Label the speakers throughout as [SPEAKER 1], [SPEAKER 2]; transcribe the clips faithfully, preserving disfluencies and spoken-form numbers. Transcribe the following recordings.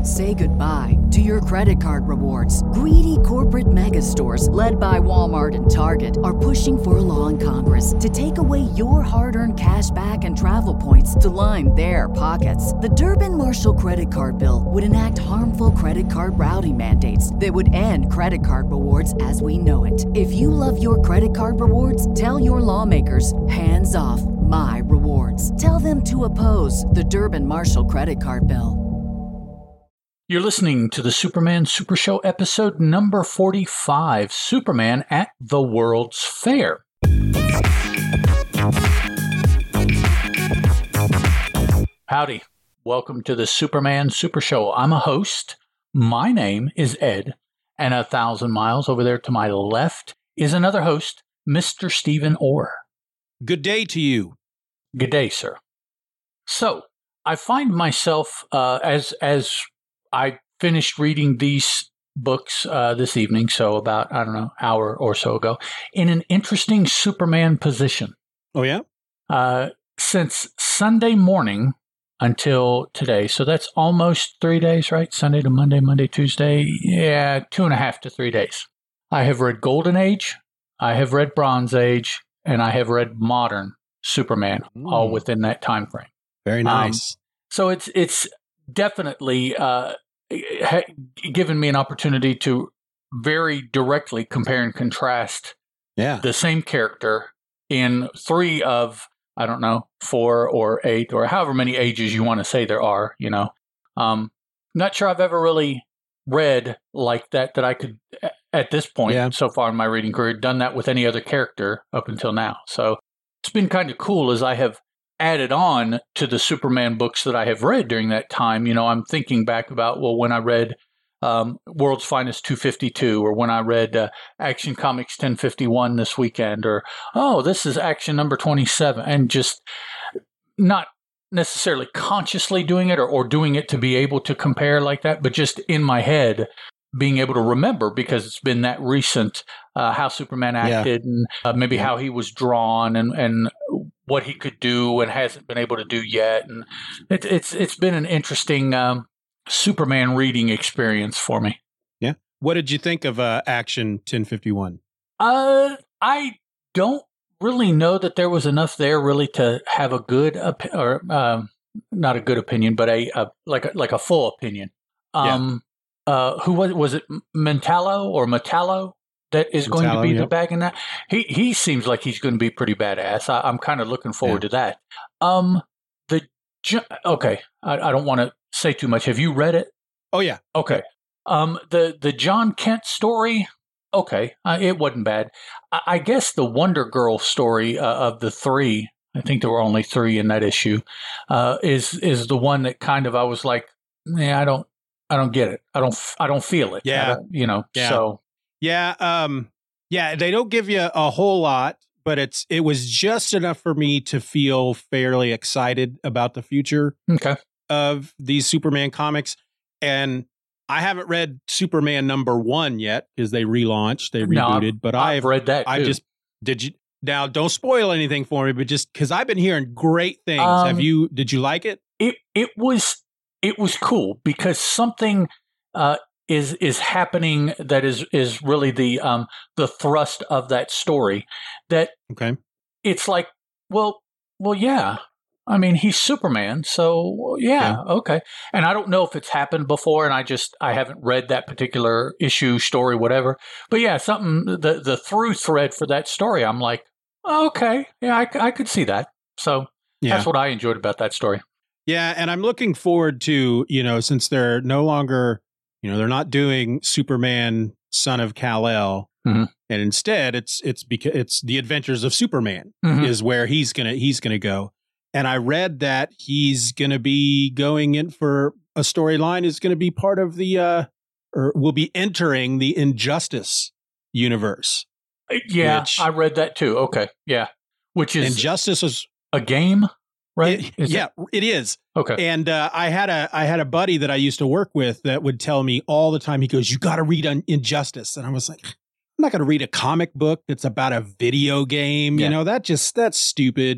[SPEAKER 1] Say goodbye to your credit card rewards. Greedy corporate mega stores, led by Walmart and Target, are pushing for a law in Congress to take away your hard-earned cash back and travel points to line their pockets. The Durbin-Marshall credit card bill would enact harmful credit card routing mandates that would end credit card rewards as we know it. If you love your credit card rewards, tell your lawmakers, hands off my rewards. Tell them to oppose the Durbin-Marshall credit card bill.
[SPEAKER 2] You're listening to the Superman Super Show episode number forty-five, Superman at the World's Fair. Howdy. Welcome to the Superman Super Show. I'm a host. My name is Ed, and a thousand miles over there to my left is another host, Mister Stephen Orr.
[SPEAKER 3] Good day to you.
[SPEAKER 2] Good day, sir. So, I find myself, uh, as as I finished reading these books uh, this evening, so about, I don't know, hour or so ago, in an interesting Superman position.
[SPEAKER 3] Oh, yeah?
[SPEAKER 2] Uh, since Sunday morning until today, so that's almost three days, right? Sunday to Monday, Monday, Tuesday. Yeah, two and a half to three days. I have read Golden Age, I have read Bronze Age, and I have read Modern Superman, mm. all within that time frame.
[SPEAKER 3] Very nice.
[SPEAKER 2] Um, so it's it's definitely uh, ha- given me an opportunity to very directly compare and contrast
[SPEAKER 3] yeah.
[SPEAKER 2] the same character in three of, I don't know, four or eight or however many ages you want to say there are, you know. Um, not sure I've ever really read like that, that I could, at this point,
[SPEAKER 3] yeah.
[SPEAKER 2] so far in my reading career, done that with any other character up until now. So it's been kind of cool as I have added on to the Superman books that I have read during that time. You know, I'm thinking back about, well, when I read um, World's Finest two fifty-two, or when I read uh, Action Comics ten fifty-one this weekend, or, oh, this is Action number twenty-seven, and just not necessarily consciously doing it or, or doing it to be able to compare like that, but just in my head being able to remember, because it's been that recent, uh, how Superman acted yeah. and uh, maybe how he was drawn and, and what he could do and hasn't been able to do yet. And it, it's it's been an interesting um, Superman reading experience for me.
[SPEAKER 3] Yeah. What did you think of uh, Action ten fifty-one?
[SPEAKER 2] Uh, I don't really know that there was enough there really to have a good op- or um, not a good opinion, but a, a like a, like a full opinion. Um, yeah. Uh, who was was it? Metallo or Metallo that is Metallo, going to be yep. the bag in that? He he seems like he's going to be pretty badass. I, I'm kind of looking forward yeah. to that. Um, the okay, I, I don't want to say too much. Have you read it?
[SPEAKER 3] Oh yeah.
[SPEAKER 2] Okay. Um, the the John Kent story. Okay, uh, it wasn't bad. I, I guess the Wonder Girl story uh, of the three. I think there were only three in that issue. Uh, is is the one that kind of I was like, yeah, I don't. I don't get it. I don't. I don't feel it.
[SPEAKER 3] Yeah,
[SPEAKER 2] you know.
[SPEAKER 3] Yeah.
[SPEAKER 2] So
[SPEAKER 3] yeah, um, yeah. They don't give you a whole lot, but it's it was just enough for me to feel fairly excited about the future
[SPEAKER 2] okay.
[SPEAKER 3] of these Superman comics. And I haven't read Superman number one yet because they relaunched, they rebooted.
[SPEAKER 2] No,
[SPEAKER 3] but
[SPEAKER 2] I've
[SPEAKER 3] I've
[SPEAKER 2] read that.
[SPEAKER 3] I just did you now? Don't spoil anything for me, but just because I've been hearing great things.
[SPEAKER 2] Um,
[SPEAKER 3] Have you? Did you like it?
[SPEAKER 2] It it was. It was cool because something uh, is is happening that is is really the um, the thrust of that story. That
[SPEAKER 3] okay,
[SPEAKER 2] it's like, well, well, yeah. I mean, he's Superman, so yeah, okay. okay. And I don't know if it's happened before, and I just I haven't read that particular issue, story, whatever. But yeah, something the the through thread for that story, I'm like, okay, yeah, I, I could see that. So yeah. That's what I enjoyed about that story.
[SPEAKER 3] Yeah, and I'm looking forward to, you know, since they're no longer, you know, they're not doing Superman, Son of Kal-El,
[SPEAKER 2] mm-hmm.
[SPEAKER 3] and instead it's it's because it's the Adventures of Superman
[SPEAKER 2] mm-hmm.
[SPEAKER 3] is where he's gonna he's gonna go. And I read that he's gonna be going in for a storyline is gonna be part of the uh, or will be entering the Injustice universe.
[SPEAKER 2] Yeah,
[SPEAKER 3] which,
[SPEAKER 2] I read that too. Okay, yeah, which is
[SPEAKER 3] Injustice is
[SPEAKER 2] a game. Right?
[SPEAKER 3] It, yeah, it? it is.
[SPEAKER 2] Okay.
[SPEAKER 3] And uh, I had a I had a buddy that I used to work with that would tell me all the time. He goes, "You got to read un- Injustice," and I was like, "I'm not going to read a comic book that's about a video game.
[SPEAKER 2] Yeah.
[SPEAKER 3] You know, that just that's stupid."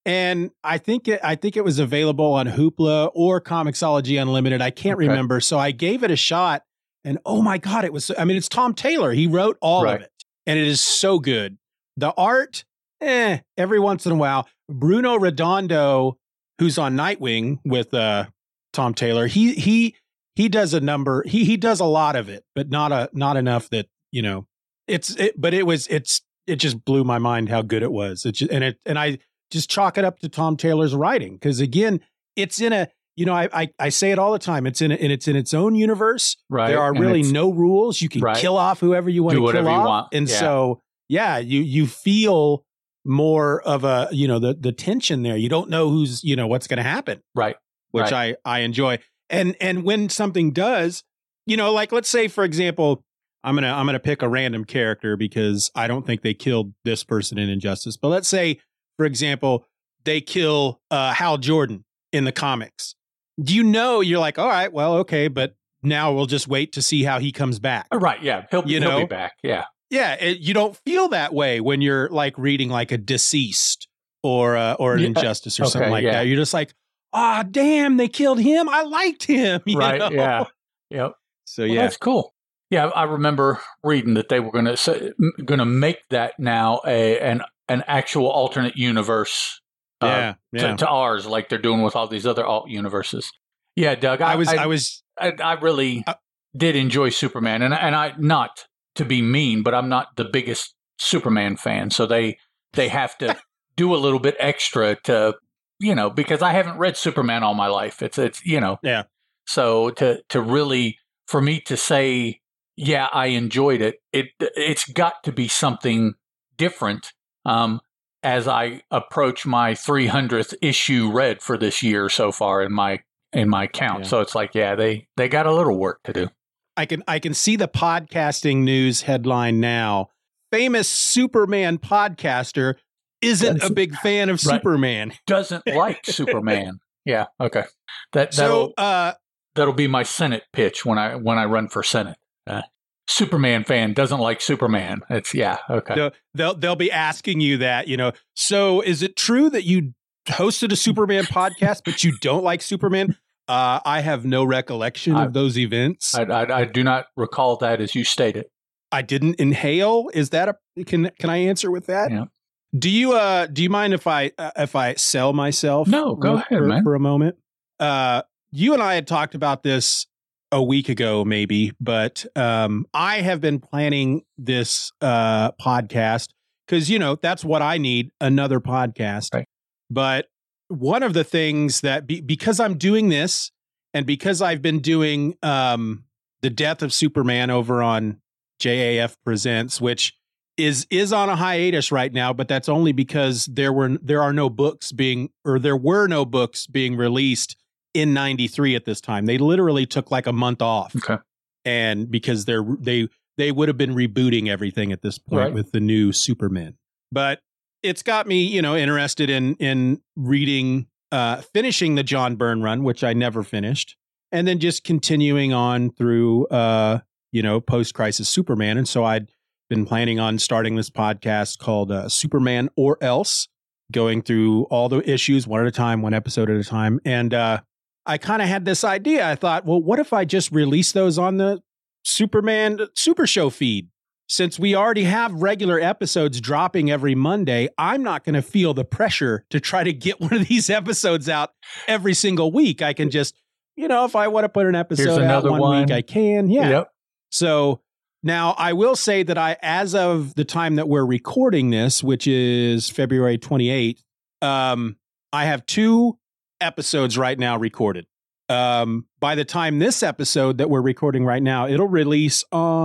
[SPEAKER 3] And I think it, I think it was available on Hoopla or Comixology Unlimited. I can't
[SPEAKER 2] Okay.
[SPEAKER 3] remember. So I gave it a shot, and oh my God, it was, I mean, it's Tom Taylor. He wrote all
[SPEAKER 2] Right.
[SPEAKER 3] of it, and it is so good. The art, eh, every once in a while. Bruno Redondo, who's on Nightwing with uh, Tom Taylor, he he he does a number. He he does a lot of it, but not a not enough that, you know, it's it, but it was it's it just blew my mind how good it was. It just, and it and I just chalk it up to Tom Taylor's writing, because again, it's in a, you know, I, I I say it all the time. It's in a, and it's in its own universe.
[SPEAKER 2] Right.
[SPEAKER 3] There are
[SPEAKER 2] And
[SPEAKER 3] really
[SPEAKER 2] it's-
[SPEAKER 3] no rules. You can
[SPEAKER 2] Right.
[SPEAKER 3] kill off whoever you want
[SPEAKER 2] Do
[SPEAKER 3] to
[SPEAKER 2] whatever
[SPEAKER 3] kill
[SPEAKER 2] you
[SPEAKER 3] off,
[SPEAKER 2] want.
[SPEAKER 3] and
[SPEAKER 2] Yeah.
[SPEAKER 3] so yeah, you you feel more of a, you know, the the tension there. You don't know who's, you know, what's going to happen,
[SPEAKER 2] Right.
[SPEAKER 3] which
[SPEAKER 2] Right.
[SPEAKER 3] I I enjoy. And and when something does, you know, like let's say for example, I'm gonna I'm gonna pick a random character because I don't think they killed this person in Injustice. But let's say, for example, they kill uh, Hal Jordan in the comics. Do you know, you're like, all right, well, okay, but now we'll just wait to see how he comes back.
[SPEAKER 2] Right. Yeah. He'll,
[SPEAKER 3] You
[SPEAKER 2] he'll
[SPEAKER 3] know?
[SPEAKER 2] be back. Yeah.
[SPEAKER 3] Yeah, it, you don't feel that way when you're like reading like a Deceased or uh, or an
[SPEAKER 2] Yeah.
[SPEAKER 3] Injustice or
[SPEAKER 2] Okay,
[SPEAKER 3] something like
[SPEAKER 2] yeah.
[SPEAKER 3] that. You're just like, ah, damn, they killed him. I liked him. you
[SPEAKER 2] Right.
[SPEAKER 3] know?
[SPEAKER 2] Yeah. Yep.
[SPEAKER 3] So
[SPEAKER 2] Well,
[SPEAKER 3] yeah,
[SPEAKER 2] that's cool. Yeah, I remember reading that they were going to going to make that now a an an actual alternate universe. Uh,
[SPEAKER 3] yeah, yeah.
[SPEAKER 2] To, to ours, like they're doing with all these other alt universes. Yeah, Doug, I,
[SPEAKER 3] I was,
[SPEAKER 2] I,
[SPEAKER 3] I was,
[SPEAKER 2] I, I really
[SPEAKER 3] uh,
[SPEAKER 2] did enjoy Superman, and and I not to be mean, but I'm not the biggest Superman fan, so they they have to do a little bit extra to, you know, because I haven't read Superman all my life. It's it's you know,
[SPEAKER 3] yeah.
[SPEAKER 2] so to to really for me to say, yeah, I enjoyed it. It it's got to be something different. Um, as I approach my three hundredth issue read for this year so far in my in my count.
[SPEAKER 3] Yeah.
[SPEAKER 2] So it's like, yeah, they they got a little work to do.
[SPEAKER 3] I can I can see the podcasting news headline now. Famous Superman podcaster isn't a big fan of
[SPEAKER 2] Right.
[SPEAKER 3] Superman.
[SPEAKER 2] Doesn't like Superman. Yeah, okay. That that'll
[SPEAKER 3] So uh,
[SPEAKER 2] that'll be my Senate pitch when I when I run for Senate. Uh, Superman fan doesn't like Superman. It's yeah, okay.
[SPEAKER 3] they'll, they'll they'll be asking you that, you know. So is it true that you hosted a Superman podcast, but you don't like Superman? Uh, I have no recollection
[SPEAKER 2] I-
[SPEAKER 3] of those events.
[SPEAKER 2] I, I I do not recall that as you stated.
[SPEAKER 3] I didn't inhale. Is that a can can I answer with that?
[SPEAKER 2] Yeah.
[SPEAKER 3] Do you uh do you mind if I uh, if I sell myself?
[SPEAKER 2] No, go
[SPEAKER 3] real-
[SPEAKER 2] ahead,
[SPEAKER 3] for,
[SPEAKER 2] man.
[SPEAKER 3] for a moment. Uh, you and I had talked about this a week ago, maybe, but um, I have been planning this uh podcast because you know that's what I need, another podcast.
[SPEAKER 2] Right.
[SPEAKER 3] But one of the things that be, because I'm doing this and because I've been doing um the Death of Superman over on J A F Presents, which is is on a hiatus right now, but that's only because there were there are no books being or there were no books being released in ninety-three at this time. They literally took like a month off.
[SPEAKER 2] Okay.
[SPEAKER 3] And because they're they they would have been rebooting everything at this point
[SPEAKER 2] Right.
[SPEAKER 3] with the new Superman. But it's got me, you know, interested in in reading uh finishing the John Byrne run, which I never finished, and then just continuing on through uh you know, post-crisis Superman. And so I'd been planning on starting this podcast called uh, Superman or Else, going through all the issues one at a time, one episode at a time. And uh, I kind of had this idea. I thought, well, what if I just release those on the Superman Super Show feed? Since we already have regular episodes dropping every Monday, I'm not going to feel the pressure to try to get one of these episodes out every single week. I can just, you know, if I want to put an episode out
[SPEAKER 2] another
[SPEAKER 3] one,
[SPEAKER 2] one.
[SPEAKER 3] week, I can. Yeah.
[SPEAKER 2] Yep.
[SPEAKER 3] So now I will say that I, as of the time that we're recording this, which is February twenty-eighth, um, I have two episodes right now recorded. Um, by the time this episode that we're recording right now, it'll release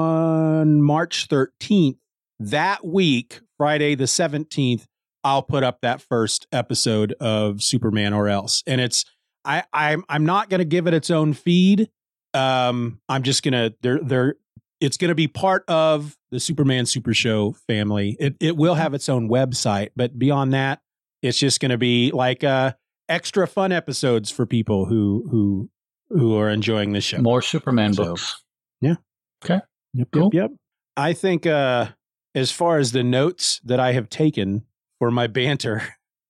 [SPEAKER 3] on March thirteenth. That week, Friday the seventeenth, I'll put up that first episode of Superman or Else. And it's, I, I'm, I'm not going to give it its own feed. Um, I'm just gonna they're they're it's gonna be part of the Superman Super Show family. It it will have its own website, but beyond that, it's just gonna be like uh extra fun episodes for people who who who are enjoying this show.
[SPEAKER 2] More Superman
[SPEAKER 3] So,
[SPEAKER 2] books.
[SPEAKER 3] yeah.
[SPEAKER 2] Okay.
[SPEAKER 3] Yep,
[SPEAKER 2] Cool.
[SPEAKER 3] yep, yep. I think uh as far as the notes that I have taken for my banter,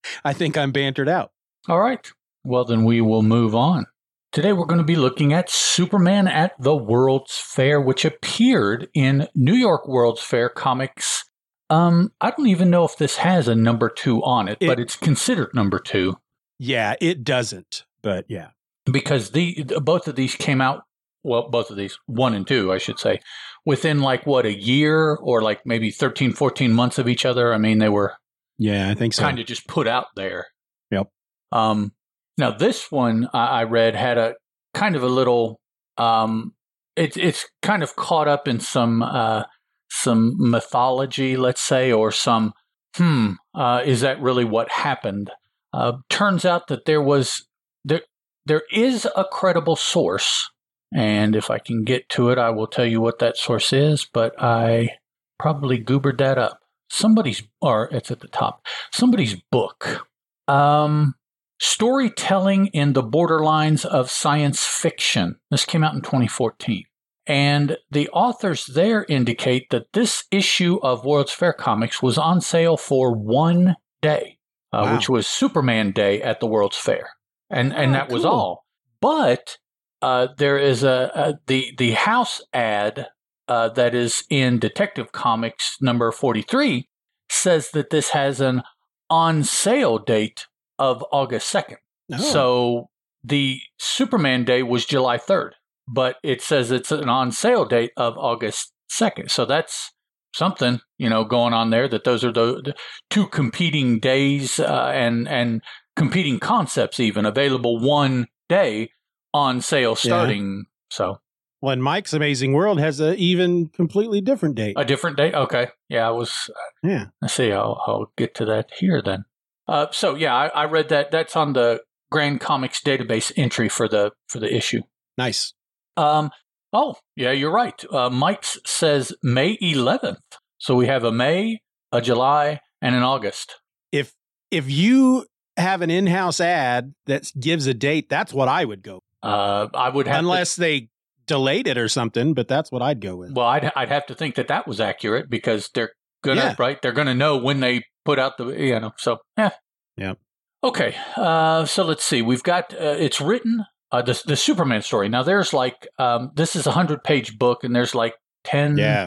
[SPEAKER 3] I think I'm bantered out.
[SPEAKER 2] All right. Well, then we will move on. Today we're going to be looking at Superman at the World's Fair, which appeared in New York World's Fair Comics. Um, I don't even know if this has a number two on it, it but it's considered number two.
[SPEAKER 3] Yeah, it doesn't, but yeah.
[SPEAKER 2] Because the both of these came out, well, both of these, one and two, I should say, within like, what, a year or like maybe thirteen, fourteen months of each other. I mean, they were
[SPEAKER 3] yeah, I think so.
[SPEAKER 2] kind of just put out there.
[SPEAKER 3] Yep.
[SPEAKER 2] Um, now, this one I, I read had a kind of a little, um, it, it's kind of caught up in some uh, some mythology, let's say, or some, hmm, uh, is that really what happened? Uh, turns out that there was, there there is a credible source, and if I can get to it, I will tell you what that source is, but I probably goobered that up. Somebody's, or it's at the top, somebody's book. Um... Storytelling in the Borderlines of Science Fiction. This came out in twenty fourteen. And the authors there indicate that this issue of World's Fair Comics was on sale for one day, uh, wow. which was Superman Day at the World's Fair. And and oh, that was cool. all. But uh, there is a, a the, the house ad uh, that is in Detective Comics number forty-three says that this has an on sale date of August second. Oh. So the Superman Day was July third, but it says it's an on sale date of August second. So that's something, you know, going on there, that those are the, the two competing days uh, and, and competing concepts even available one day on sale starting. Yeah. So.
[SPEAKER 3] Well, and Mike's Amazing World has a even completely different date.
[SPEAKER 2] A different date? Okay. Yeah, I was. Uh,
[SPEAKER 3] yeah.
[SPEAKER 2] Let's see. I'll, I'll get to that here then. Uh, so yeah, I, I read that. That's on the Grand Comics database entry for the for the issue.
[SPEAKER 3] Nice.
[SPEAKER 2] Um. Oh yeah, you're right. Uh, Mike's says May eleventh. So we have a May, a July, and an August.
[SPEAKER 3] If if you have an in-house ad that gives a date, that's what I would go.
[SPEAKER 2] Uh, I would have
[SPEAKER 3] unless
[SPEAKER 2] to,
[SPEAKER 3] they delayed it or something, but that's what I'd go with.
[SPEAKER 2] Well, I'd I'd have to think that that was accurate because they're gonna
[SPEAKER 3] yeah.
[SPEAKER 2] right. They're gonna know when they put out the, you know, so, yeah.
[SPEAKER 3] Yeah.
[SPEAKER 2] Okay. Uh, so let's see. We've got, uh, it's written, uh, the, the Superman story. Now there's like, um, this is a hundred page book and there's like ten,
[SPEAKER 3] yeah.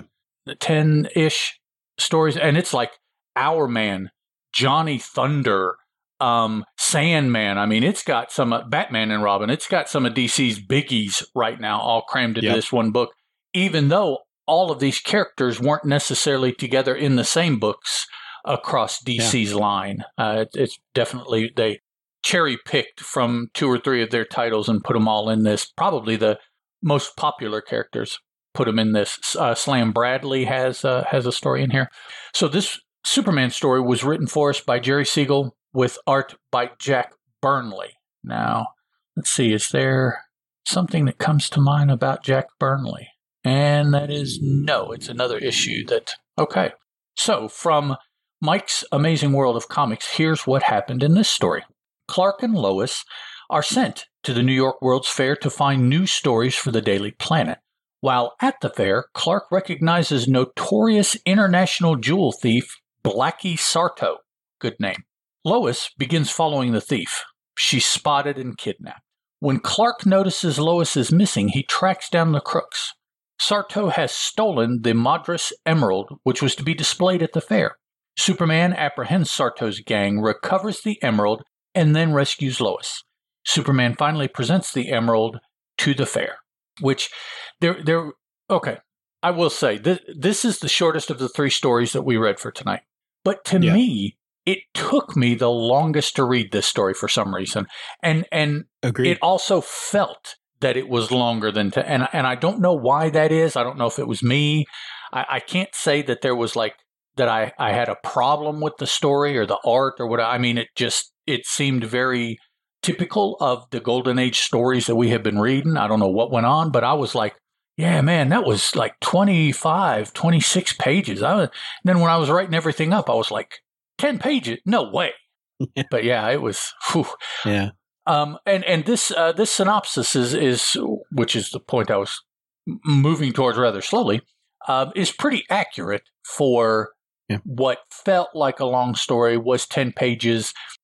[SPEAKER 2] ten ish stories. And it's like Our Man, Johnny Thunder, um, Sandman. I mean, it's got some uh, Batman and Robin. It's got some of D C's biggies right now, all crammed into yep. this one book, even though all of these characters weren't necessarily together in the same books across D C's yeah. line. Uh, it, it's definitely, they cherry picked from two or three of their titles and put them all in this. Probably the most popular characters put them in this. Uh, Slam Bradley has uh, has a story in here. So this Superman story was written for us by Jerry Siegel with art by Jack Burnley. Now, let's see, is there something that comes to mind about Jack Burnley? And that is no, it's another issue that, okay. So from Mike's Amazing World of Comics, here's what happened in this story. Clark and Lois are sent to the New York World's Fair to find new stories for the Daily Planet. While at the fair, Clark recognizes notorious international jewel thief Blackie Sarto. Good name. Lois begins following the thief. She's spotted and kidnapped. When Clark notices Lois is missing, he tracks down the crooks. Sarto has stolen the Madras Emerald, which was to be displayed at the fair. Superman apprehends Sarto's gang, recovers the emerald, and then rescues Lois. Superman finally presents the emerald to the fair, which they're, they're okay. I will say, this, this is the shortest of the three stories that we read for tonight. But to yeah. me, it took me the longest to read this story for some reason. And, and
[SPEAKER 3] Agreed.
[SPEAKER 2] It also felt that it was longer than, to, and, and I don't know why that is. I don't know if it was me. I, I can't say that there was like, that I, I had a problem with the story or the art or what. I mean, it just, it seemed very typical of the Golden Age stories that we have been reading. I don't know what went on, but I was like, yeah, man, that was like twenty-five, twenty-six pages. I was, then when I was writing everything up, I was like, ten pages? No way. But yeah, it was, whew.
[SPEAKER 3] Yeah.
[SPEAKER 2] Um, and, and this, uh, this synopsis is, is, which is the point I was moving towards rather slowly, uh, is pretty accurate for, yeah. what felt like a long story was ten pages.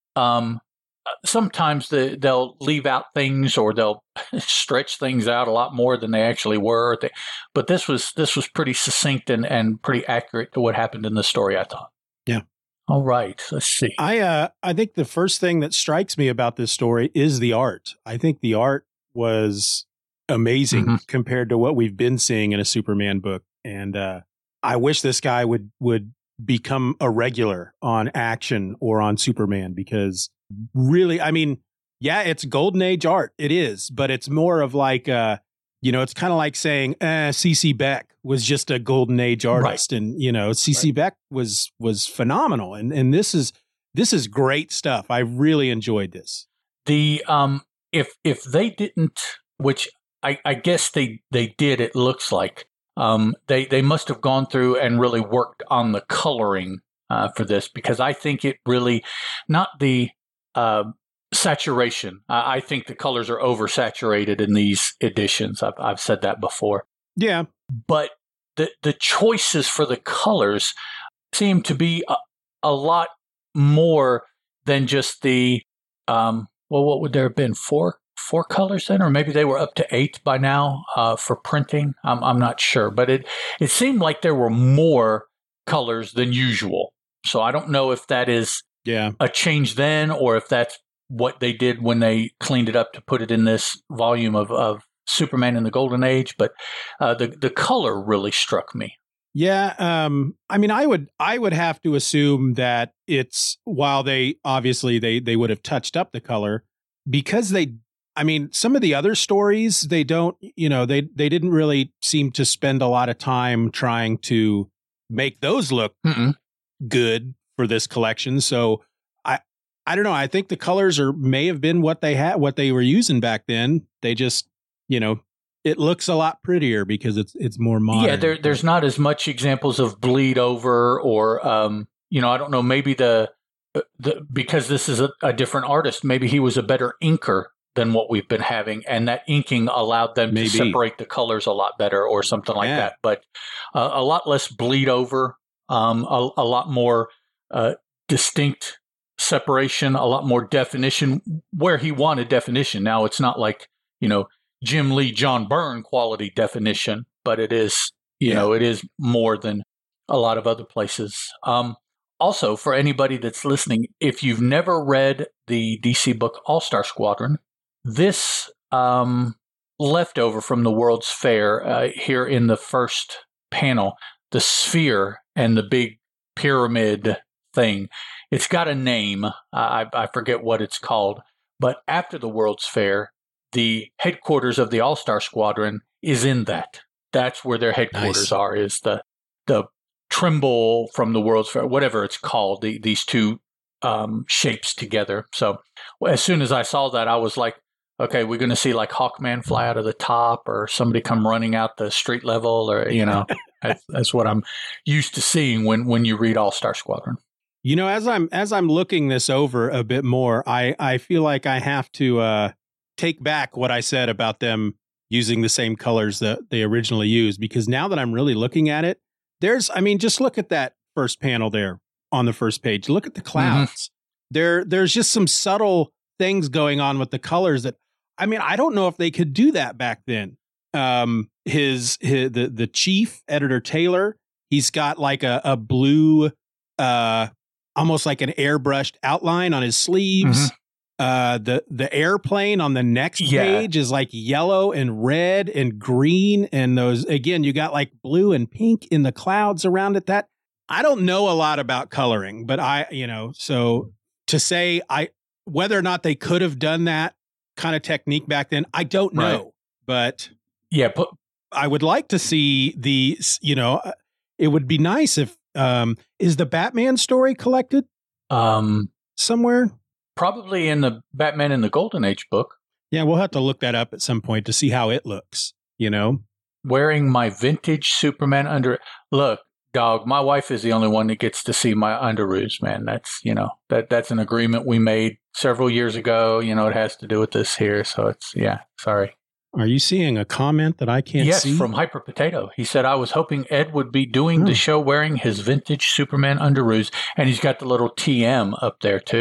[SPEAKER 2] um, sometimes the, they'll leave out things or they'll stretch things out a lot more than they actually were. But this was this was pretty succinct and, and pretty accurate to what happened in the story, I thought.
[SPEAKER 3] Yeah.
[SPEAKER 2] All right. Let's see.
[SPEAKER 3] I uh, I think the first thing that strikes me about this story is the art. I think the art was amazing mm-hmm. compared to what we've been seeing in a Superman book. And uh, I wish this guy would would become a regular on Action or on Superman, because really, I mean, yeah, it's golden age art. It is, but it's more of like, uh, you know, it's kind of like saying eh, C C Beck was just a golden age artist. Right. And, you know, C C Right. Beck was was phenomenal. And and this is this is great stuff. I really enjoyed this.
[SPEAKER 2] The um if if they didn't, which I, I guess they, they did, it looks like, um, they, they must have gone through and really worked on the coloring uh, for this, because I think it really, not the uh, saturation. I, I think the colors are oversaturated in these editions. I've, I've said that before.
[SPEAKER 3] Yeah.
[SPEAKER 2] But the, the choices for the colors seem to be a, a lot more than just the, um, well, what would there have been? Four? Four colors then, or maybe they were up to eight by now uh, for printing. I'm I'm not sure, but it it seemed like there were more colors than usual. So I don't know if that is
[SPEAKER 3] yeah.
[SPEAKER 2] a change then, or if that's what they did when they cleaned it up to put it in this volume of, of Superman in the Golden Age. But uh, the the color really struck me.
[SPEAKER 3] Yeah, um, I mean, I would I would have to assume that it's, while they obviously they they would have touched up the color, because they. I mean, some of the other stories, they don't, you know, they they didn't really seem to spend a lot of time trying to make those look Mm-mm. good for this collection. So I I don't know. I think the colors are may have been what they had, what they were using back then. They just, you know, it looks a lot prettier because it's it's more modern.
[SPEAKER 2] Yeah, there, there's not as much examples of bleed over or, um, you know, I don't know, maybe the, the because this is a, a different artist, maybe he was a better inker than what we've been having, and that inking allowed them Maybe. to separate the colors a lot better or something like yeah. that. But uh, a lot less bleed over, um, a, a lot more uh, distinct separation, a lot more definition where he wanted definition. Now, it's not like, you know, Jim Lee, John Byrne quality definition, but it is, you yeah. know, it is more than a lot of other places. Um, also, for anybody that's listening, if you've never read the D C book All-Star Squadron, this um, leftover from the World's Fair uh, here in the first panel, the sphere and the big pyramid thing, it's got a name. I, I forget what it's called. But after the World's Fair, the headquarters of the All-Star Squadron is in that. That's where their headquarters nice. are, is the the Trimble from the World's Fair, whatever it's called, the, these two um, shapes together. So as soon as I saw that, I was like, okay, we're going to see like Hawkman fly out of the top, or somebody come running out the street level, or, you know, that's, that's what I'm used to seeing when, when you read All-Star Squadron.
[SPEAKER 3] You know, as I'm, as I'm looking this over a bit more, I, I feel like I have to uh, take back what I said about them using the same colors that they originally used, because now that I'm really looking at it, there's, I mean, just look at that first panel there on the first page. Look at the clouds. Mm-hmm. There, there's just some subtle things going on with the colors that, I mean, I don't know if they could do that back then. Um, his, his the the chief editor Taylor, he's got like a a blue, uh, almost like an airbrushed outline on his sleeves. Mm-hmm. Uh, the the airplane on the next yeah. page is like yellow and red and green, and those again, you got like blue and pink in the clouds around it. That I don't know a lot about coloring, but I, you know, so to say I whether or not they could have done that kind of technique back then, I don't know. Right. But
[SPEAKER 2] yeah, put,
[SPEAKER 3] I would like to see the, you know, it would be nice if um, is the Batman story collected
[SPEAKER 2] um,
[SPEAKER 3] somewhere?
[SPEAKER 2] Probably in the Batman in the Golden Age book.
[SPEAKER 3] Yeah, we'll have to look that up at some point to see how it looks, you know?
[SPEAKER 2] Wearing my vintage Superman under... Look, dog, my wife is the only one that gets to see my underoos, man. That's, you know, that that's an agreement we made several years ago. You know, it has to do with this here. So it's, yeah, sorry.
[SPEAKER 3] Are you seeing a comment that I can't
[SPEAKER 2] yes,
[SPEAKER 3] see?
[SPEAKER 2] Yes, from Hyper Potato. He said, I was hoping Ed would be doing oh. the show wearing his vintage Superman underoos. And he's got the little T M up there, too.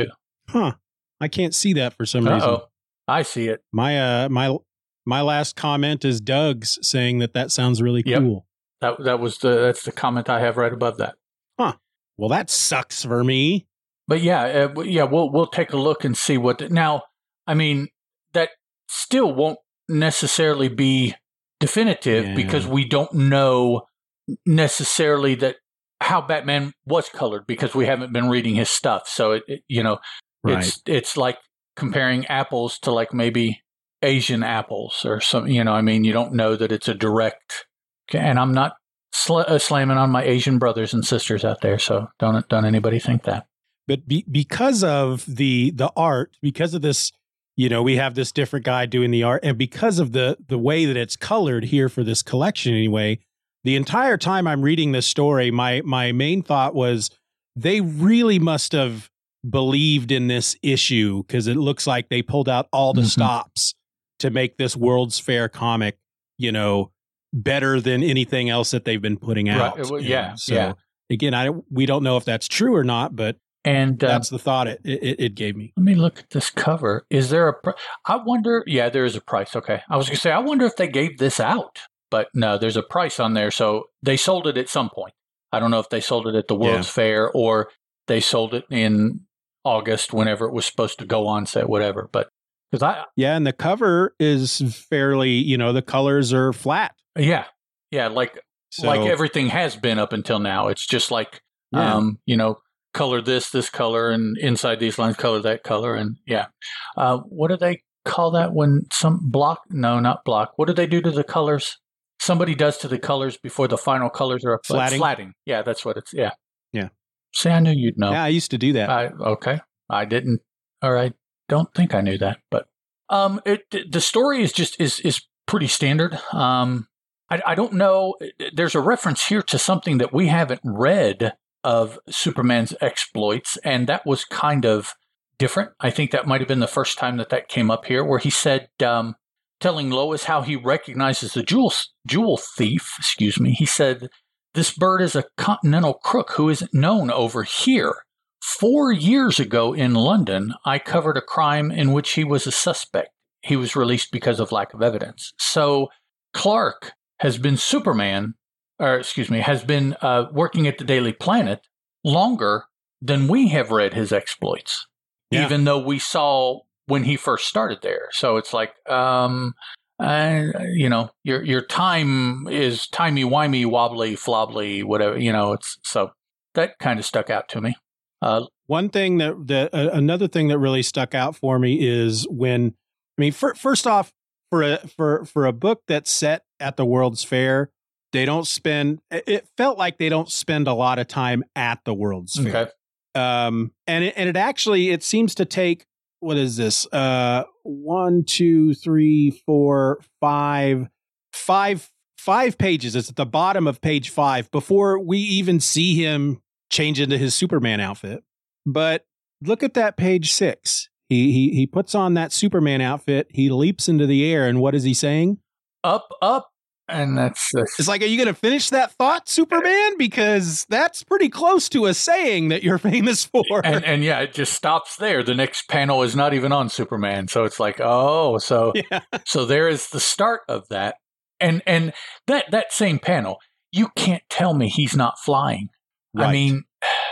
[SPEAKER 3] Huh. I can't see that for some
[SPEAKER 2] Uh-oh.
[SPEAKER 3] reason.
[SPEAKER 2] I see it.
[SPEAKER 3] My uh my my last comment is Doug's saying that that sounds really
[SPEAKER 2] Yep.
[SPEAKER 3] cool.
[SPEAKER 2] That that was the that's the comment I have right above that.
[SPEAKER 3] Huh. Well, that sucks for me.
[SPEAKER 2] But yeah, uh, yeah, we'll we'll take a look and see what. The, now, I mean, that still won't necessarily be definitive
[SPEAKER 3] Yeah.
[SPEAKER 2] because we don't know necessarily that how Batman was colored because we haven't been reading his stuff. So it, it you know,
[SPEAKER 3] Right.
[SPEAKER 2] it's it's like comparing apples to like maybe Asian apples or something. You know, I mean, you don't know that it's a direct. And I'm not sl- uh, slamming on my Asian brothers and sisters out there, so don't don't anybody think that.
[SPEAKER 3] But be, because of the the art, because of this, you know, we have this different guy doing the art, and because of the the way that it's colored here for this collection anyway, the entire time I'm reading this story, my my main thought was they really must have believed in this issue because it looks like they pulled out all the
[SPEAKER 2] Mhm.
[SPEAKER 3] stops to make this World's Fair comic, you know, better than anything else that they've been putting out.
[SPEAKER 2] Right. Well, yeah,
[SPEAKER 3] And so
[SPEAKER 2] yeah.
[SPEAKER 3] again, I we don't know if that's true or not, but
[SPEAKER 2] And uh,
[SPEAKER 3] that's the thought it, it it gave me.
[SPEAKER 2] let me look at this cover. Is there a? Pr- I wonder. Yeah, there is a price. Okay, I was going to say I wonder if they gave this out, but no, there's a price on there. So they sold it at some point. I don't know if they sold it at the World's
[SPEAKER 3] Yeah.
[SPEAKER 2] Fair or they sold it in August, whenever it was supposed to go on set, whatever. But because I,
[SPEAKER 3] Yeah, and the cover is fairly, you know, the colors are flat.
[SPEAKER 2] yeah, yeah, like
[SPEAKER 3] So
[SPEAKER 2] like everything has been up until now. It's just like,
[SPEAKER 3] Yeah.
[SPEAKER 2] um, you know, color this, this color, and inside these lines, color that color, and yeah. Uh, what do they call that when some block? No, not block. What do they do to the colors? Somebody does to the colors before the final colors are applied.
[SPEAKER 3] Flatting.
[SPEAKER 2] Flatting. Yeah, that's what it's. Yeah.
[SPEAKER 3] Yeah.
[SPEAKER 2] See, I knew you'd know.
[SPEAKER 3] Yeah, I used to do that.
[SPEAKER 2] I, okay, I didn't, or I don't think I knew that, but um, it the story is just is is pretty standard. Um, I I don't know. There's a reference here to something that we haven't read of Superman's exploits, and that was kind of different. I think that might have been the first time that that came up here, where he said, um, telling Lois how he recognizes the jewel jewel thief. Excuse me. He said, "This bird is a continental crook who isn't known over here. Four years ago in London, I covered a crime in which he was a suspect. He was released because of lack of evidence." So Clark has been Superman, or excuse me, has been uh, working at the Daily Planet longer than we have read his exploits,
[SPEAKER 3] Yeah.
[SPEAKER 2] even though we saw when he first started there. So it's like, um, uh, you know, your your time is timey-wimey, wobbly, flobbly, whatever, you know, it's so that kind of stuck out to me. Uh,
[SPEAKER 3] One thing that that uh, another thing that really stuck out for me is when I mean, fir- first off, for a for for a book that's set at the World's Fair, they don't spend. It felt like they don't spend a lot of time at the World's Fair.
[SPEAKER 2] okay.
[SPEAKER 3] Um, and it, and it actually it seems to take what is this? Uh, one, two, three, four, five, five, five pages. It's at the bottom of page five before we even see him change into his Superman outfit. But look at that page six. He he he puts on that Superman outfit. He leaps into the air, and what is he saying?
[SPEAKER 2] Up, up, and that's, that's
[SPEAKER 3] It's like, are you going to finish that thought, Superman? Because that's pretty close to a saying that you're famous for.
[SPEAKER 2] and and yeah, it just stops there. The next panel is not even on Superman, so it's like, oh, so
[SPEAKER 3] Yeah.
[SPEAKER 2] so there is the start of that, and and that that same panel, you can't tell me he's not flying. I
[SPEAKER 3] Right.
[SPEAKER 2] mean,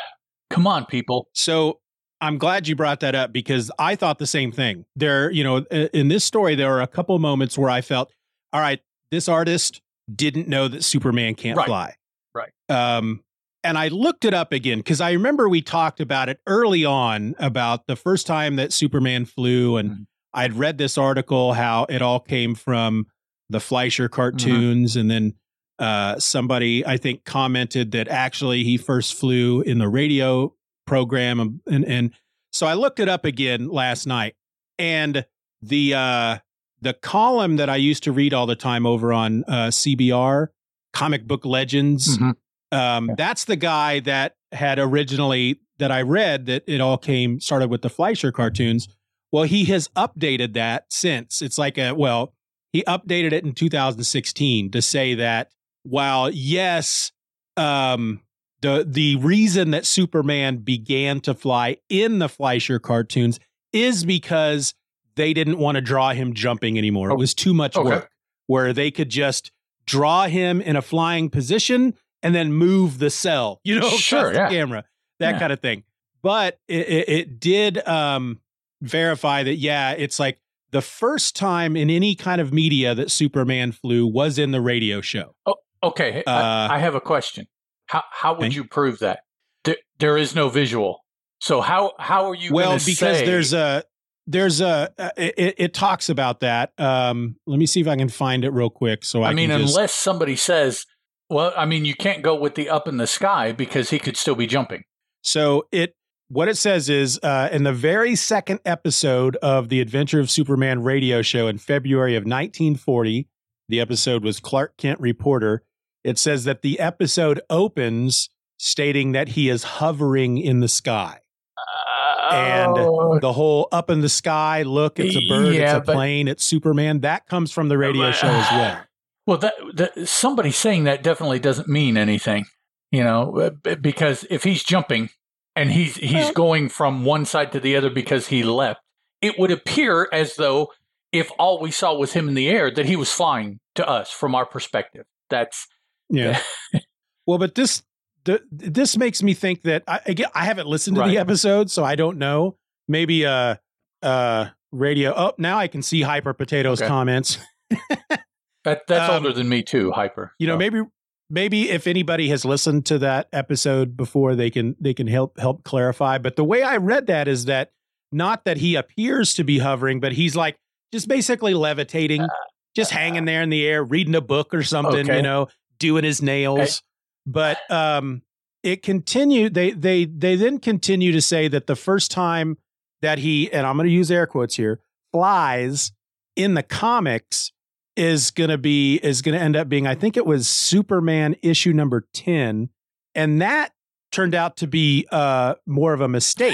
[SPEAKER 2] come on, people.
[SPEAKER 3] So I'm glad you brought that up because I thought the same thing. There, you know, i- in this story, there are a couple of moments where I felt, all right, this artist didn't know that Superman can't
[SPEAKER 2] Right.
[SPEAKER 3] fly.
[SPEAKER 2] Right.
[SPEAKER 3] Um, and I looked it up again because I remember we talked about it early on about the first time that Superman flew. And
[SPEAKER 2] Mhm.
[SPEAKER 3] I'd read this article, how it all came from the Fleischer cartoons. And then uh, somebody, I think, commented that actually he first flew in the radio program. And, and so I looked it up again last night. And the uh, the column that I used to read all the time over on uh, C B R, Comic Book Legends,
[SPEAKER 2] Mhm.
[SPEAKER 3] um, that's the guy that had originally, that I read, that it all came, started with the Fleischer cartoons. Well, he has updated that since. It's like a, well, he updated it in two thousand sixteen to say that while, yes, um, the the reason that Superman began to fly in the Fleischer cartoons is because they didn't want to draw him jumping anymore. It was too much
[SPEAKER 2] Okay.
[SPEAKER 3] work, where they could just draw him in a flying position and then move the cell, you know,
[SPEAKER 2] Sure,
[SPEAKER 3] across the
[SPEAKER 2] yeah.
[SPEAKER 3] camera, that
[SPEAKER 2] Yeah.
[SPEAKER 3] kind of thing. But it, it, it did um, verify that, yeah, it's like the first time in any kind of media that Superman flew was in the radio show.
[SPEAKER 2] Okay,
[SPEAKER 3] Uh,
[SPEAKER 2] I, I have a question. How how would
[SPEAKER 3] okay.
[SPEAKER 2] you prove that? There, there is no visual. So how how are you
[SPEAKER 3] Well,
[SPEAKER 2] gonna
[SPEAKER 3] because
[SPEAKER 2] say,
[SPEAKER 3] there's a there's a uh, it, it talks about that. Um, let me see if I can find it real quick. So I,
[SPEAKER 2] I mean,
[SPEAKER 3] can just,
[SPEAKER 2] unless somebody says, well, I mean, you can't go with the up in the sky because he could still be jumping.
[SPEAKER 3] so it what it says is uh, in the very second episode of the Adventure of Superman radio show in February of nineteen forty, the episode was Clark Kent Reporter. It says that the episode opens stating that he is hovering in the sky. And
[SPEAKER 2] Oh,
[SPEAKER 3] the whole up in the sky, look, it's a bird,
[SPEAKER 2] Yeah,
[SPEAKER 3] it's a
[SPEAKER 2] but-
[SPEAKER 3] plane, it's Superman. That comes from the radio show as well.
[SPEAKER 2] well, that, that somebody saying that definitely doesn't mean anything, you know, b- because if he's jumping and he's he's
[SPEAKER 3] Well-
[SPEAKER 2] going from one side to the other because he leapt, it would appear as though if all we saw was him in the air, that he was flying to us from our perspective. That's
[SPEAKER 3] Yeah. Well, but this the, this makes me think that I again, I haven't listened to
[SPEAKER 2] Right.
[SPEAKER 3] the episode, so I don't know. Maybe uh uh radio. Oh, now I can see Hyper Potatoes
[SPEAKER 2] Okay.
[SPEAKER 3] comments.
[SPEAKER 2] that that's
[SPEAKER 3] Um,
[SPEAKER 2] older than me too, Hyper.
[SPEAKER 3] You know,
[SPEAKER 2] So,
[SPEAKER 3] maybe maybe if anybody has listened to that episode before, they can they can help help clarify. But the way I read that is that not that he appears to be hovering, but he's like just basically levitating, just hanging there in the air, reading a book or something,
[SPEAKER 2] Okay.
[SPEAKER 3] you know, doing his nails. But um, it continued. They they they then continue to say that the first time that he, and I'm going to use air quotes here, flies in the comics is going to be is going to end up being, I think it was Superman issue number ten, and that turned out to be uh, more of a mistake.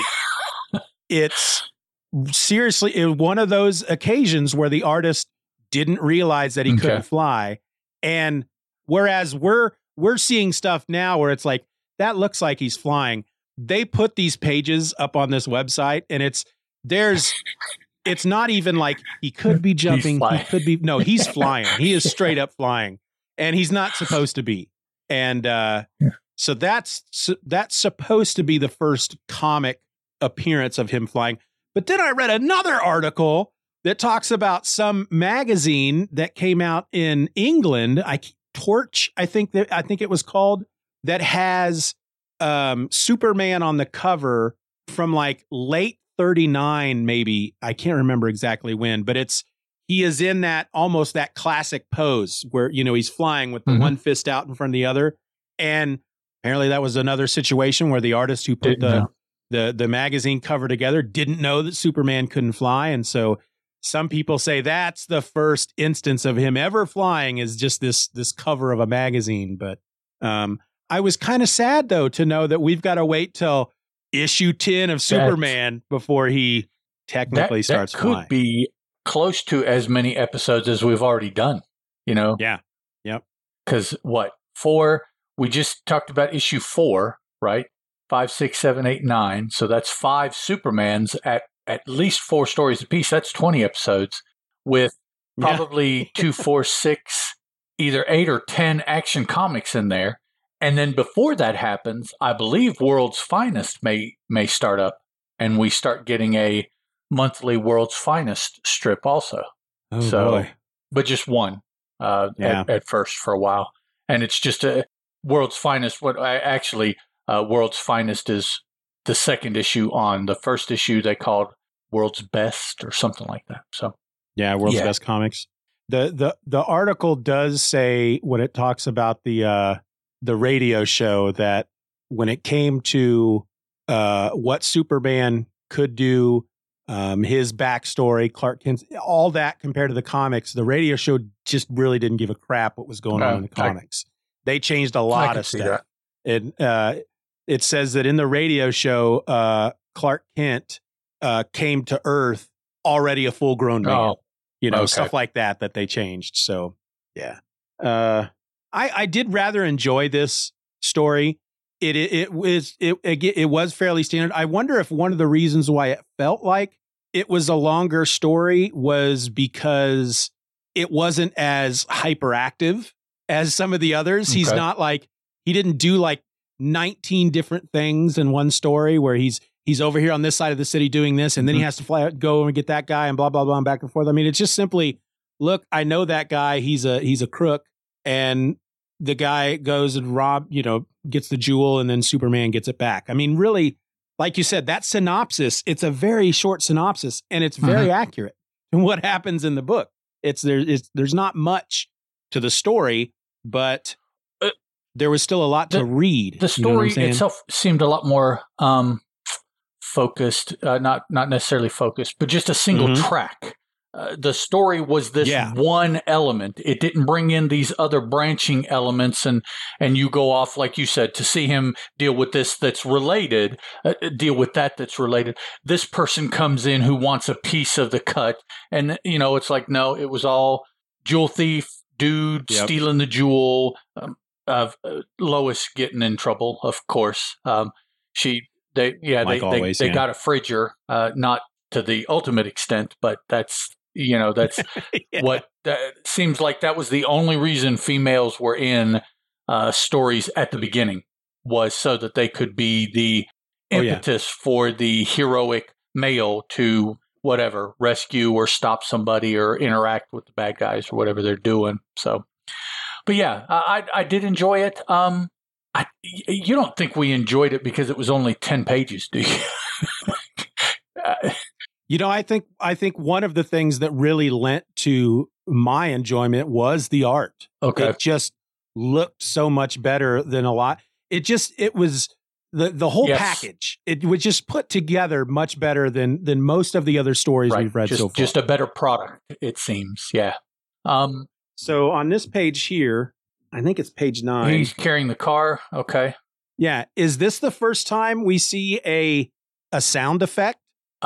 [SPEAKER 3] It's seriously it, one of those occasions where the artist didn't realize that he
[SPEAKER 2] Okay.
[SPEAKER 3] couldn't fly, and whereas we're we're seeing stuff now where it's like that looks like he's flying. They put these pages up on this website, and it's there's it's not even like he could be jumping, he
[SPEAKER 2] flying.
[SPEAKER 3] could be no, he's flying. He is straight up flying, and he's not supposed to be. And uh, so that's so that's supposed to be the first comic appearance of him flying. But then I read another article that talks about some magazine that came out in England. I Torch, I think that I think it was called, that has um, Superman on the cover from like late thirty-nine, maybe. I can't remember exactly when, but it's he is in that almost that classic pose where, you know, he's flying with the
[SPEAKER 2] Mhm.
[SPEAKER 3] one fist out in front of the other. And apparently that was another situation where the artist who put
[SPEAKER 2] Didn't
[SPEAKER 3] the
[SPEAKER 2] know.
[SPEAKER 3] the the magazine cover together didn't know that Superman couldn't fly, and so some people say that's the first instance of him ever flying is just this this cover of a magazine. But um, I was kind of sad though to know that we've got to wait till issue ten of Superman before he technically
[SPEAKER 2] that,
[SPEAKER 3] starts
[SPEAKER 2] that could
[SPEAKER 3] flying.
[SPEAKER 2] be close to as many episodes as we've already done. You know,
[SPEAKER 3] Yeah. Yep.
[SPEAKER 2] because what four? We just talked about issue four, right? Five, six, seven, eight, nine. So that's five Supermans at at least four stories apiece. That's twenty episodes with
[SPEAKER 3] Yeah.
[SPEAKER 2] probably two, four, six, either eight or ten action comics in there. And then before that happens, I believe World's Finest may may start up, and we start getting a monthly World's Finest strip also.
[SPEAKER 3] Oh
[SPEAKER 2] so,
[SPEAKER 3] boy.
[SPEAKER 2] but just one uh,
[SPEAKER 3] Yeah.
[SPEAKER 2] at, at first for a while, and it's just a World's Finest. What I actually uh, World's Finest is the second issue on the first issue they called World's Best or something like that. So
[SPEAKER 3] Yeah, World's
[SPEAKER 2] Yeah.
[SPEAKER 3] Best Comics. The the the article does say when it talks about the uh the radio show that when it came to uh what Superman could do, um his backstory, Clark Kent, all that compared to the comics, the radio show just really didn't give a crap what was going on
[SPEAKER 2] Uh,
[SPEAKER 3] in the
[SPEAKER 2] I-
[SPEAKER 3] comics. They changed a
[SPEAKER 2] I
[SPEAKER 3] lot
[SPEAKER 2] can
[SPEAKER 3] of
[SPEAKER 2] see
[SPEAKER 3] stuff. And uh it says that in the radio show, uh Clark Kent uh came to Earth already a full grown man.
[SPEAKER 2] Oh,
[SPEAKER 3] You know,
[SPEAKER 2] okay.
[SPEAKER 3] stuff like that that they changed. So yeah. Uh I I did rather enjoy this story. It it, it was it, it it was fairly standard. I wonder if one of the reasons why it felt like it was a longer story was because it wasn't as hyperactive as some of the others. Okay. He's not like, he didn't do like nineteen different things in one story where he's he's over here on this side of the city doing this, and then mm-hmm. he has to fly out, go and get that guy, and blah blah blah, and back and forth. I mean, it's just simply, look, I know that guy. He's a he's a crook, and the guy goes and rob, you know, gets the jewel, and then Superman gets it back. I mean, really, like you said, that synopsis, it's a very short synopsis, and it's very mm-hmm. accurate in what happens in the book. It's there. It's, there's not much to the story, but uh, there was still a lot
[SPEAKER 2] the,
[SPEAKER 3] to read.
[SPEAKER 2] The story you know itself seemed a lot more um, focused, uh, not not necessarily focused, but just a single mm-hmm. track. Uh, the story was this yeah. one element. It didn't bring in these other branching elements, and and you go off, like you said, to see him deal with this that's related, uh, deal with that that's related. This person comes in who wants a piece of the cut, and you know it's like, no, it was all jewel thief dude yep. stealing the jewel. Um, uh, Lois getting in trouble, of course. Um, she, they, yeah, like they always, they, they yeah. got a fridger, uh, not to the ultimate extent, but that's. You know, that's yeah. what uh, seems like that was the only reason females were in uh, stories at the beginning, was so that they could be the impetus oh, yeah. for the heroic male to whatever, rescue or stop somebody or interact with the bad guys or whatever they're doing. So, but yeah, I, I did enjoy it. Um, I, you don't think we enjoyed it because it was only ten pages, do you? uh,
[SPEAKER 3] You know, I think I think one of the things that really lent to my enjoyment was the art.
[SPEAKER 2] Okay.
[SPEAKER 3] It just looked so much better than a lot. It just it was the the whole yes. package. It was just put together much better than than most of the other stories right. we've read
[SPEAKER 2] just,
[SPEAKER 3] so far.
[SPEAKER 2] Just a better product, it seems. Yeah. Um,
[SPEAKER 3] so on this page here, I think it's page nine.
[SPEAKER 2] He's carrying the car. Okay.
[SPEAKER 3] Yeah. Is this the first time we see a a sound effect?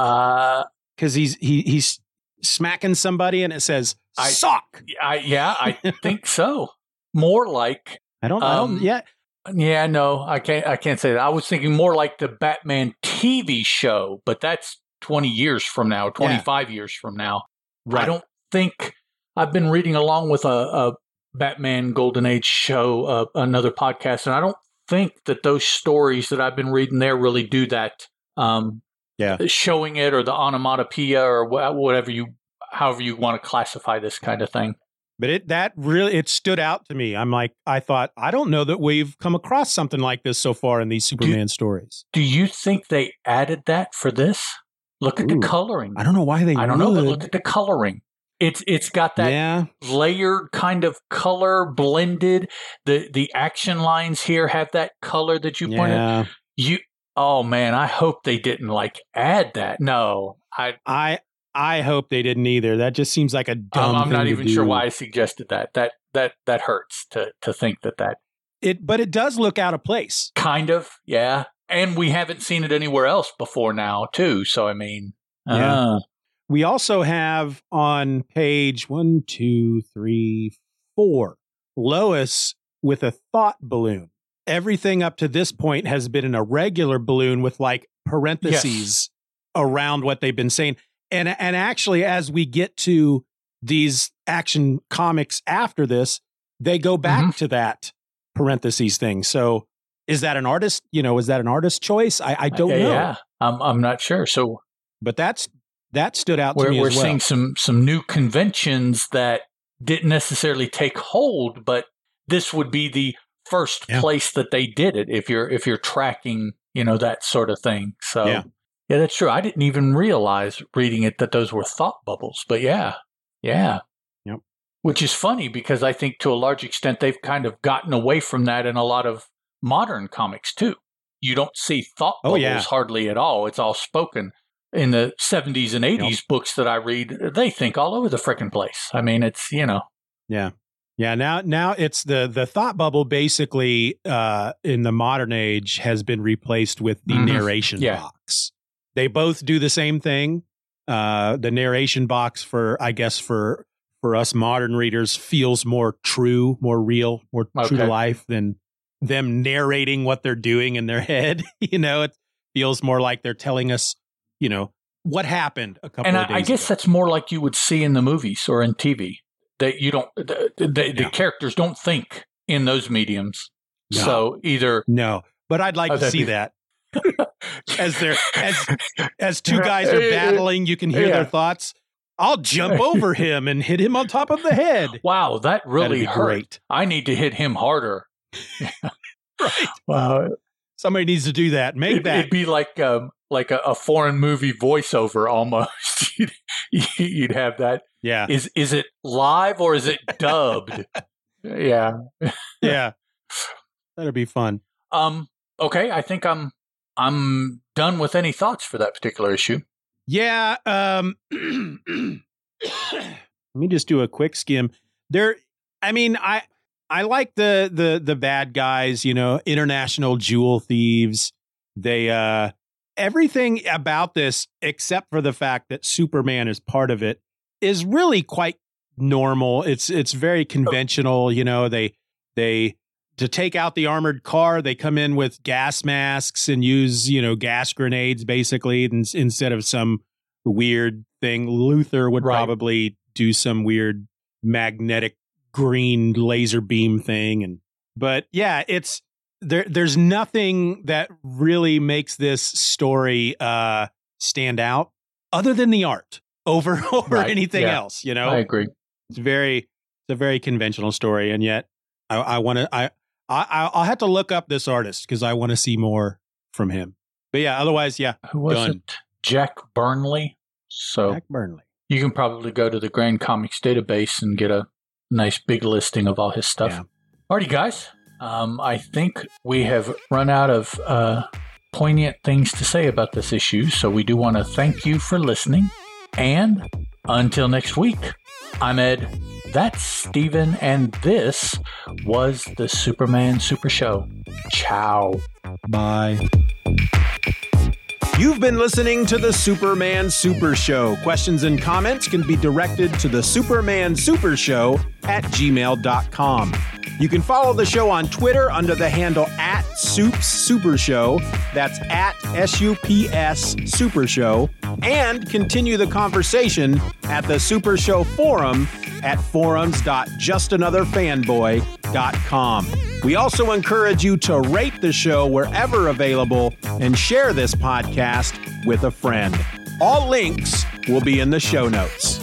[SPEAKER 2] Uh,
[SPEAKER 3] because he's he he's smacking somebody and it says
[SPEAKER 2] I,
[SPEAKER 3] sock.
[SPEAKER 2] I yeah, I think so. More like
[SPEAKER 3] I don't um, I don't yeah.
[SPEAKER 2] Yeah, no, I can't I can't say that. I was thinking more like the Batman T V show, but that's twenty years from now, twenty-five yeah. years from now. Right. I don't think I've been reading along with a, a Batman Golden Age show, uh, another podcast, and I don't think that those stories that I've been reading there really do that. Um,
[SPEAKER 3] Yeah,
[SPEAKER 2] showing it or the onomatopoeia or wh- whatever you, however you want to classify this kind of thing.
[SPEAKER 3] But it that really it stood out to me. I'm like, I thought, I don't know that we've come across something like this so far in these Superman
[SPEAKER 2] do,
[SPEAKER 3] stories.
[SPEAKER 2] Do you think they added that for this? Look at Ooh, the coloring.
[SPEAKER 3] I don't know why they.
[SPEAKER 2] I don't
[SPEAKER 3] would.
[SPEAKER 2] know, but look at the coloring. It's it's got that
[SPEAKER 3] yeah.
[SPEAKER 2] layered kind of color blended. The the action lines here have that color that you pointed.
[SPEAKER 3] Yeah.
[SPEAKER 2] You. Oh man, I hope they didn't like add that. No, I,
[SPEAKER 3] I, I hope they didn't either. That just seems like a dumb.
[SPEAKER 2] I'm
[SPEAKER 3] thing
[SPEAKER 2] not
[SPEAKER 3] to
[SPEAKER 2] even
[SPEAKER 3] do.
[SPEAKER 2] sure why I suggested that. That that that hurts to to think that that
[SPEAKER 3] it, but it does look out of place.
[SPEAKER 2] Kind of, yeah. And we haven't seen it anywhere else before now, too. So I mean,
[SPEAKER 3] yeah.
[SPEAKER 2] Uh.
[SPEAKER 3] We also have on page one, two, three, four, Lois with a thought balloon. Everything up to this point has been in a regular balloon with like parentheses yes. around what they've been saying. And and actually, as we get to these Action Comics after this, they go back mm-hmm. to that parentheses thing. So is that an artist? You know, is that an artist choice? I, I don't
[SPEAKER 2] uh,
[SPEAKER 3] know.
[SPEAKER 2] Yeah, I'm I'm not sure. So,
[SPEAKER 3] but that's that stood out to
[SPEAKER 2] we're,
[SPEAKER 3] me
[SPEAKER 2] we're
[SPEAKER 3] as well.
[SPEAKER 2] seeing some some new conventions that didn't necessarily take hold, but this would be the first yeah. place that they did it if you're if you're tracking, you know, that sort of thing. So
[SPEAKER 3] yeah.
[SPEAKER 2] yeah, that's true. I didn't even realize reading it that those were thought bubbles. But yeah. Yeah.
[SPEAKER 3] Yep.
[SPEAKER 2] Which is funny because I think to a large extent they've kind of gotten away from that in a lot of modern comics too. You don't see thought
[SPEAKER 3] oh,
[SPEAKER 2] bubbles
[SPEAKER 3] yeah.
[SPEAKER 2] hardly at all. It's all spoken. In the seventies and eighties yep. books that I read, they think all over the frickin' place. I mean, it's, you know.
[SPEAKER 3] Yeah. Yeah, now now it's the the thought bubble basically uh, in the modern age has been replaced with the mm-hmm. narration
[SPEAKER 2] yeah.
[SPEAKER 3] box. They both do the same thing. Uh, the narration box for I guess for for us modern readers feels more true, more real, more
[SPEAKER 2] okay.
[SPEAKER 3] true to life than them narrating what they're doing in their head. You know, it feels more like they're telling us, you know, what happened a couple
[SPEAKER 2] and
[SPEAKER 3] of
[SPEAKER 2] I,
[SPEAKER 3] days
[SPEAKER 2] I guess
[SPEAKER 3] ago.
[SPEAKER 2] that's more like you would see in the movies or in T V. That you don't, the, the,
[SPEAKER 3] Yeah.
[SPEAKER 2] the characters don't think in those mediums.
[SPEAKER 3] No.
[SPEAKER 2] So either
[SPEAKER 3] No, but I'd like
[SPEAKER 2] Oh,
[SPEAKER 3] to
[SPEAKER 2] that'd
[SPEAKER 3] see
[SPEAKER 2] be-
[SPEAKER 3] that. As they're as as two guys are battling, you can hear
[SPEAKER 2] Yeah.
[SPEAKER 3] their thoughts. I'll jump over him and hit him on top of the head.
[SPEAKER 2] wow, that really
[SPEAKER 3] That'd be
[SPEAKER 2] hurt.
[SPEAKER 3] great.
[SPEAKER 2] I need to hit him harder.
[SPEAKER 3] Right.
[SPEAKER 2] Wow,
[SPEAKER 3] Somebody needs to do that. Make
[SPEAKER 2] It'd,
[SPEAKER 3] that.
[SPEAKER 2] it'd be like um, like a, a foreign movie voiceover almost. you'd, you'd have that.
[SPEAKER 3] Yeah.
[SPEAKER 2] Is is it live or is it dubbed? yeah.
[SPEAKER 3] Yeah. That'd be fun.
[SPEAKER 2] Um. Okay. I think I'm I'm done with any thoughts for that particular issue.
[SPEAKER 3] Yeah. Um, let me just do a quick skim. There. I mean, I I like the the the bad guys. You know, international jewel thieves. They uh everything about this, except for the fact that Superman is part of it, is really quite normal. It's it's very conventional. You know, they they. To take out the armored car, they come in with gas masks and use, you know, gas grenades, basically, in, instead of some weird thing. Luthor would
[SPEAKER 2] Right.
[SPEAKER 3] probably do some weird magnetic green laser beam thing. And but yeah, it's there. There's nothing that really makes this story uh, stand out other than the art over over
[SPEAKER 2] Right.
[SPEAKER 3] anything
[SPEAKER 2] Yeah.
[SPEAKER 3] else. You know,
[SPEAKER 2] I agree.
[SPEAKER 3] it's very it's a very conventional story, and yet I, I want to I. I, I'll have to look up this artist because I want to see more from him. But yeah, otherwise, yeah,
[SPEAKER 2] Who was
[SPEAKER 3] done.
[SPEAKER 2] it? Jack Burnley. So
[SPEAKER 3] Jack Burnley.
[SPEAKER 2] you can probably go to the Grand Comics database and get a nice big listing of all his stuff.
[SPEAKER 3] Yeah.
[SPEAKER 2] Alrighty, guys. Um, I think we have run out of uh, poignant things to say about this issue, so we do want to thank you for listening. And until next week, I'm Ed. That's Steven, and this was the Superman Super Show. Ciao.
[SPEAKER 3] Bye. You've been listening to the Superman Super Show. Questions and comments can be directed to the Superman Super Show at gmail dot com. You can follow the show on Twitter under the handle at Supes Super Show. That's at S U P S Super Show. And continue the conversation at the Super Show Forum at forums dot just another fanboy dot com. We also encourage you to rate the show wherever available and share this podcast with a friend. All links will be in the show notes.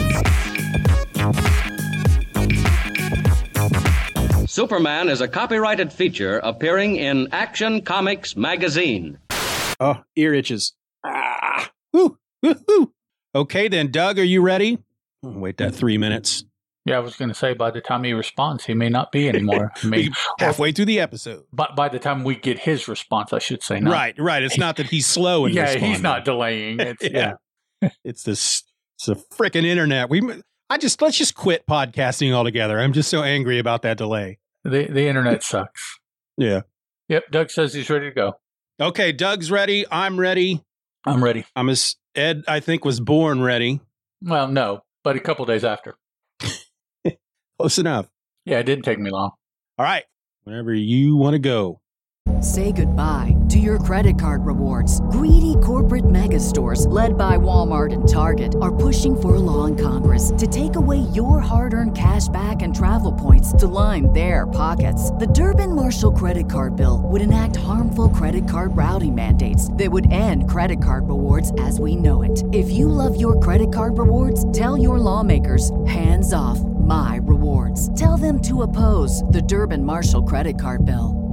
[SPEAKER 4] Superman is a copyrighted feature appearing in Action Comics magazine.
[SPEAKER 3] Oh, ear itches. Ah, woo, woo, woo. Okay then, Doug, are you ready? Wait that three minutes.
[SPEAKER 2] Yeah, I was going to say, by the time he responds, he may not be anymore. I mean,
[SPEAKER 3] Halfway through the episode.
[SPEAKER 2] but by the time we get his response, I should say, not.
[SPEAKER 3] Right, right. It's not that he's slow in
[SPEAKER 2] Yeah,
[SPEAKER 3] responding.
[SPEAKER 2] he's not delaying. It's, yeah.
[SPEAKER 3] Yeah. It's this it's the frickin' internet. We I just let's just quit podcasting altogether. I'm just so angry about that delay.
[SPEAKER 2] The the internet sucks.
[SPEAKER 3] Yeah.
[SPEAKER 2] Yep, Doug says he's ready to go.
[SPEAKER 3] Okay, Doug's ready. I'm ready.
[SPEAKER 2] I'm ready.
[SPEAKER 3] I'm as Ed, I think, was born ready.
[SPEAKER 2] Well, no, but a couple days after.
[SPEAKER 3] Close enough.
[SPEAKER 2] Yeah, it didn't take me long.
[SPEAKER 3] All right. Whenever you want to go.
[SPEAKER 1] Say goodbye to your credit card rewards. Greedy corporate mega stores, led by Walmart and Target, are pushing for a law in Congress to take away your hard-earned cash back and travel points to line their pockets. The Durbin-Marshall credit card bill would enact harmful credit card routing mandates that would end credit card rewards as we know it. If you love your credit card rewards, tell your lawmakers, hands off my rewards. Tell them to oppose the Durbin-Marshall credit card bill.